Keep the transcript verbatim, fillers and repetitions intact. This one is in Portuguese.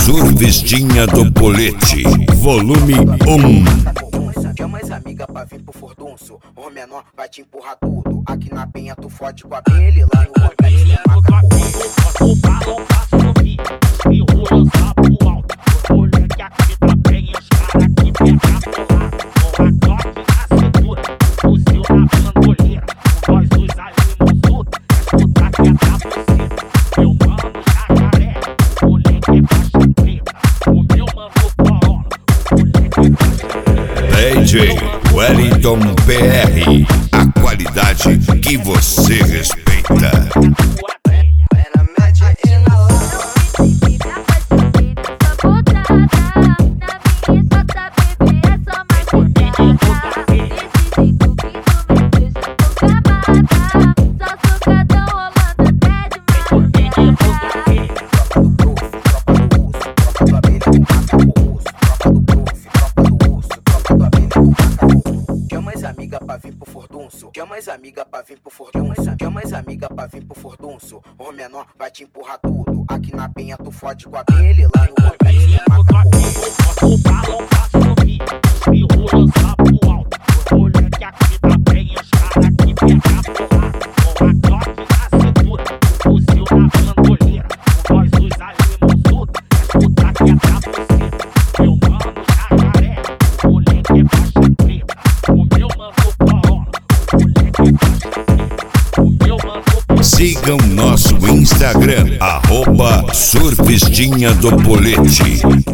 Surfistinha do Polete, volume um. Chama as amigas pra vir pro furdunço. O menor vai te empurrar tudo. Aqui na penha tu fode com a pele. Lá no complexo tu mata o balão passa no rio e rola só pro alto. O moleque aqui tá bem, os caras aqui pegam a porrada. Com a toque na cintura, fuzil na bandoleira. Nós os alimos tudo, escuta que é da você. Meu mano jacaré, o moleque é faixa preta. O meu mano corola, o moleque é faixa preta. D J Wellington P R, a qualidade que você respeita. Chama as amigas pra vir pro furdunço. Chama as amigas pra vir pro furdunço. Chama as amigas pra vir pro furdunço. O menor vai te empurrar tudo. Aqui na penha tu fode com a pele. Lá no complexo tu mata o balão passa no rio e rola só pro alto. O moleque aqui tá bem, os caras aqui pegam a porrada. Com a toque na cintura, fuzil na bandoleira. Nós os alimos tudo, escuta que é da você. Meu mano jacaré, o moleque é faixa preta. O meu mano corola, o moleque é faixa preta. O meu mano. Sigam nosso Instagram, arroba Surfistinha do Polete.